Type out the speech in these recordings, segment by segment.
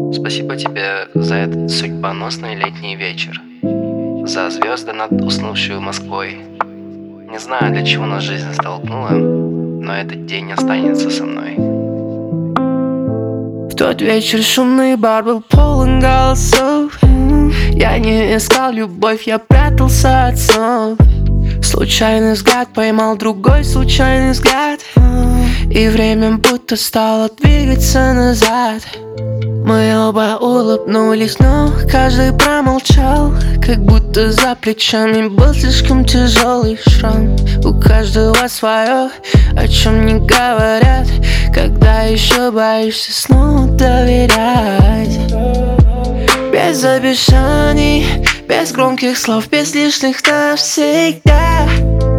Спасибо тебе за этот судьбоносный летний вечер, за звезды над уснувшей Москвой. Не знаю, для чего нас жизнь столкнула, но этот день останется со мной. В тот вечер шумный бар был полон голосов. Я не искал любовь, я прятался от снов. Случайный взгляд поймал другой случайный взгляд, и время будто стало двигаться назад. Мы оба улыбнулись, но каждый промолчал, как будто за плечами был слишком тяжелый шрам. У каждого свое, о чем не говорят, когда еще боишься снова доверять. Без обещаний, без громких слов, без лишних навсегда.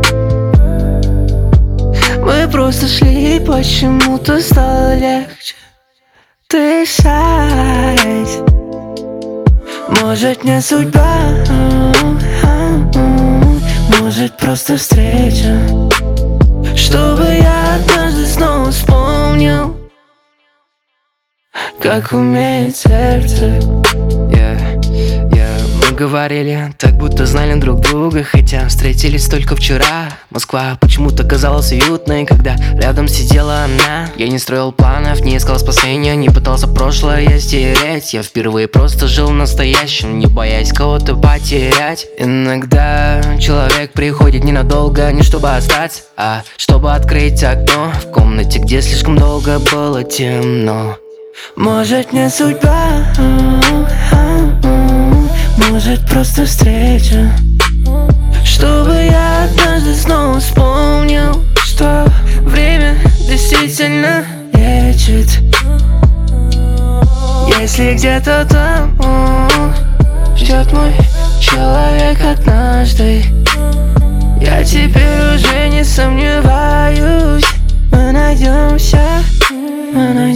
Мы просто шли, почему-то стало легче дышать. Может, не судьба, может, просто встреча, чтобы я однажды снова вспомнил, как умеет сердце. Мы говорили, так будто знали друг друга, хотя встретились только вчера. Москва почему-то казалась уютной, когда рядом сидела она. Я не строил планов, не искал спасения, не пытался прошлое стереть. Я впервые просто жил настоящим, не боясь кого-то потерять. Иногда человек приходит ненадолго, не чтобы остаться, а чтобы открыть окно в комнате, где слишком долго было темно. Может, не судьба, может, просто встреча, чтобы я однажды снова вспомнил, что время действительно лечит. Если где-то там ждет мой человек однажды, я теперь уже не сомневаюсь, мы найдемся.